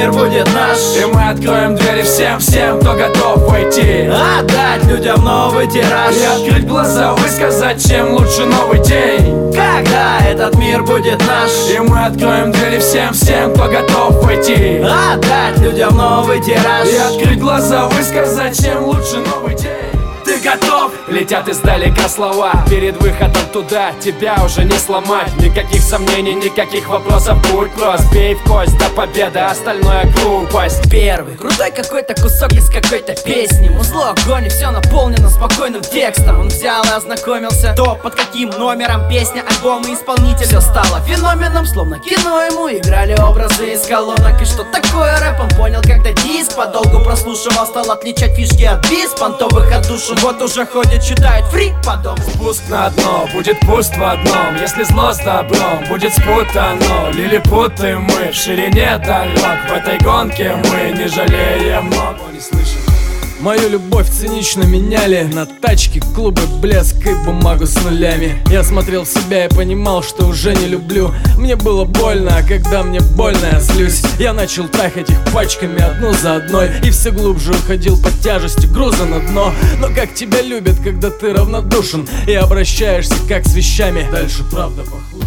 мир будет наш. И мы откроем двери всем, кто готов войти. Отдать людям новый тираж и открыть глаза, высказать, чем лучше новый день. Когда этот мир будет наш. И мы откроем двери всем, кто готов войти. Отдать людям новый тираж и открыть глаза, высказать, чем лучше новый день. Ты готов? Летят издалека слова. Перед выходом туда тебя уже не сломать. Никаких сомнений, никаких вопросов. Будь прост, бей в кость до победы, остальное глупость. Первый крутой какой-то кусок из какой-то песни. Музло, огонь, и все наполнено спокойным текстом. Он взял и ознакомился, то под каким номером песня, альбом и исполнитель. Все стало феноменом, словно кино ему играли образы из колонок. И что такое рэп, он понял, когда диск подолгу прослушивал, стал отличать фишки от бис, понтовых отдушин. Вот уже ходит, читает фри по дому. Спуск на дно, будет пуст в одном. Если зло с добром, будет спутано. Лилипуты мы в ширине дорог. В этой гонке мы не жалеем ног. Мою любовь цинично меняли на тачки, клубы, блеск и бумагу с нулями. Я смотрел в себя и понимал, что уже не люблю. Мне было больно, а когда мне больно, я злюсь. Я начал трахать их пачками одну за одной и все глубже уходил под тяжестью груза на дно. Но как тебя любят, когда ты равнодушен и обращаешься как с вещами. Дальше правда похуже.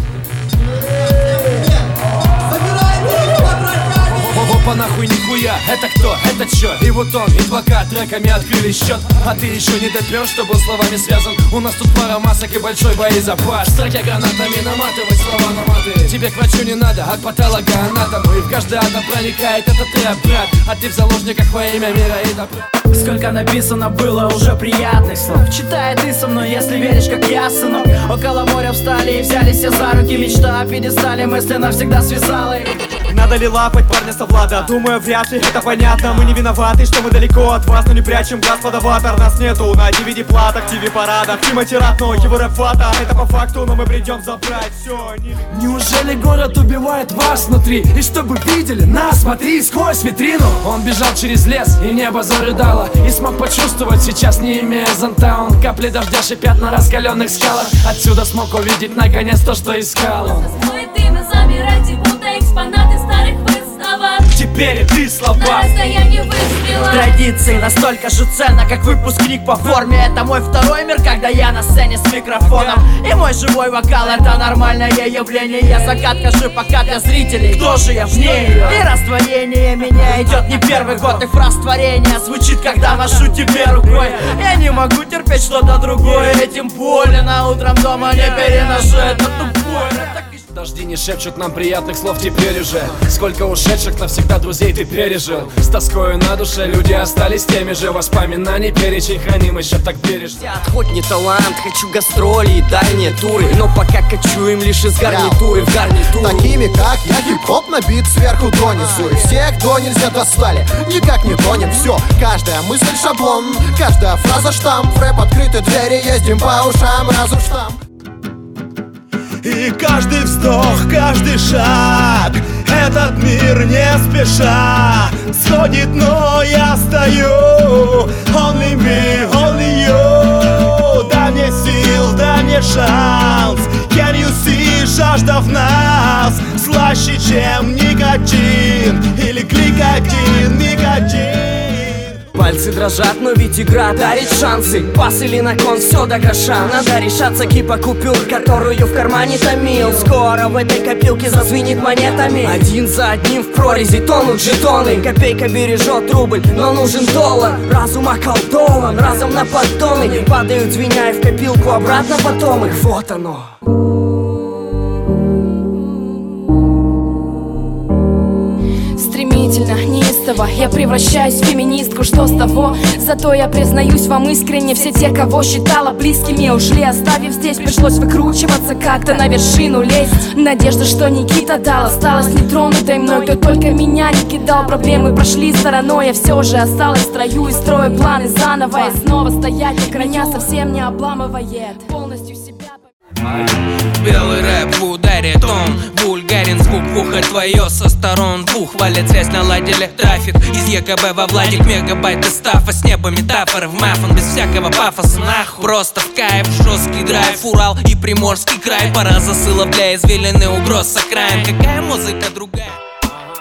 Опа, нахуй, нихуя, это кто, это чё? И вот он, и плакат, треками открыли счет. А ты еще не допёр, что был словами связан. У нас тут пара масок и большой боезапас. В строке гранатами наматывать слова на маты. Тебе к врачу не надо, а к патологоанатому. И в каждый атом проникает этот рэп, брат. А ты в заложниках во имя мира и добра. Сколько написано было уже приятных слов. Читай ты со мной, если веришь, как я, сынок. Около моря встали и взялись все за руки. Мечта о пьедестале мысли навсегда связала их. Надо ли лапать парня со Влада? Думаю, вряд ли это понятно. Мы не виноваты, что мы далеко от вас, но не прячем глаз под аватар. Нас нету на DVD платах, TV парадах. Тимати рад, но его рэп фата. Это по факту, но мы придем забрать все. Неужели город убивает вас внутри? И чтобы видели нас, смотри сквозь витрину. Он бежал через лес, и небо зарыдало. И смог почувствовать сейчас, не имея зонта. Он капли дождя шипят на раскаленных скалах. Отсюда смог увидеть наконец то, что искал он. Забирайте, будто экспонаты старых выставок. Теперь ты слова на расстоянии выстрела. Традиции настолько же ценно, как выпускник по форме. Это мой второй мир, когда я на сцене с микрофоном. И мой живой вокал, это нормальное явление. Загадка же пока для зрителей. Кто же я вне ее? И растворение меня идет не первый год. И фраз творения звучит, когда машу тебе рукой. Я не могу терпеть что-то другое. Этим более на утром дома не переношу. Это тупое. Дожди не шепчут нам приятных слов теперь уже. Сколько ушедших навсегда друзей ты пережил. С тоскою на душе люди остались теми же. Воспоминаний перечень храним еще так бережно. Я хоть не талант, хочу гастроли и дальние туры. Но пока качу им лишь из гарнитуры в гарнитуру. Такими как я, хип-хоп набит сверху донизу. И всех до нельзя достали, никак не тонем. Все, каждая мысль шаблон, каждая фраза штамп. В рэп открыты двери, ездим по ушам, разум штамп. И каждый вздох, каждый шаг этот мир не спеша сходит, но я стою. Only me, only you. Дай мне сил, дай мне шанс. Can you see, жажда в нас слаще, чем никотин. Или гликотин, никотин. Пальцы дрожат, но ведь игра дарит шансы. Пас или на кон, все до гроша. Надо решаться, кипа купюр, которую в кармане томил. Скоро в этой копилке зазвенит монетами. Один за одним в прорези тонут жетоны. Копейка бережет рубль, но нужен доллар. Разум околдован, разом на поддоны. Падают, звеня в копилку, обратно потом их. Вот оно. Стремительно, неистово я превращаюсь в феминистку, что с того? Зато я признаюсь вам искренне, все те, кого считала близкими, ушли, оставив здесь. Пришлось выкручиваться, как-то на вершину лезть. Надежда, что Никита дал, осталась нетронутой мной. Кто только меня не кидал, проблемы прошли стороной. Я все же осталась в строю и строю планы заново. И снова стоять на крайня совсем не обламывает. Полностью себя. Белый рэп в ударе, тон вульгарен, звук в ухо твое со сторон двух. Валит связь, наладили трафик из ЕКБ во Владик. Мегабайты стафа, с неба метафоры в мафон. Без всякого пафоса, нахуй. Просто в кайф, жесткий драйв. Урал и Приморский край. Пора засылов для извилины, угроз с окраин. Какая музыка другая?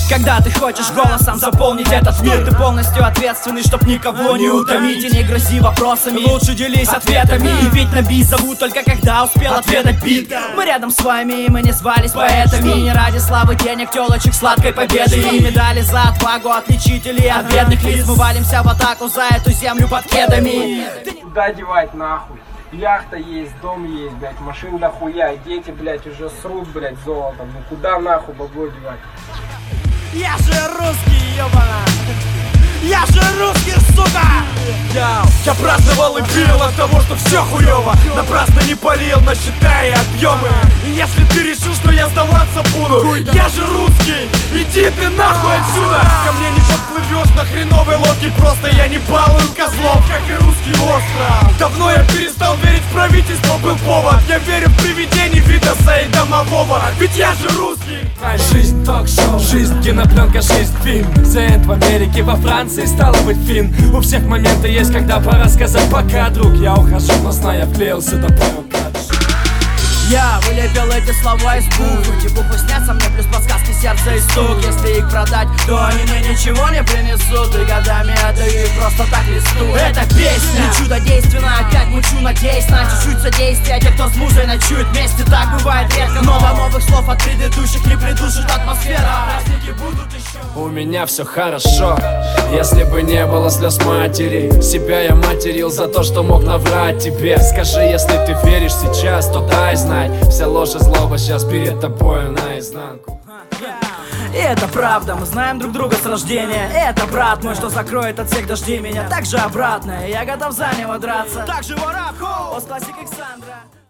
Когда ты хочешь голосом заполнить этот мир, ты полностью ответственный, чтоб никого не утомить. И не грози вопросами, лучше делись ответами. И ведь на бит зовут только когда успел ответить бит. Мы рядом с вами, и мы не звались поэтами. Не ради славы, денег, телочек, сладкой победы и медали за отвагу отличителей от бедных лиц. Мы валимся в атаку за эту землю под кедами. Куда девать нахуй? Яхта есть, дом есть, блядь, машин дохуя, дети, блядь, уже срут, блядь, золотом. Ну куда нахуй бабло девать? Я же русский, ёбана! Я же русский, сука! Я праздновал и пил от того, что все хуёво. Напрасно не полил, насчитая объемы. И если ты решил, что я сдаваться буду, я же русский, иди ты нахуй отсюда. Ко мне не подплывешь на хреновой лодке, просто я не балую козлов, как и русский остров. Давно я перестал верить в правительство, был повод. Я верю в привидений Витаса и домового, ведь я же русский. Жизнь ток-шоу, жизнь кинопленка, жизнь фильм. Зент в Америке, во Франции, стало быть фин. У всех моменты есть, когда пора сказать пока, друг. Я ухожу, но знаю, вклеился до паука. Я вылепил эти слова из букв. Эти буквы снятся мне, плюс подсказки сердца и стук. Если их продать, то они мне ничего не принесут. И годами отдаю их просто так листу. Это песня, не чудодейственная, опять мучу, надеюсь на чуть-чуть содействия. Те, кто с музой ночует вместе, так бывает редко. Но до новых слов от предыдущих не придушит атмосфера. Праздники будут еще. У меня все хорошо, если бы не было слез матери. Себя я материл за то, что мог наврать тебе. Скажи, если ты веришь сейчас, то дай знать. Вся ложь и злоба сейчас перед тобой наизнанку. И это правда, мы знаем друг друга с рождения. Это брат мой, что закроет от всех дождей меня. Так же обратно, я готов за него драться. Так же ворабху, постклассик Александра.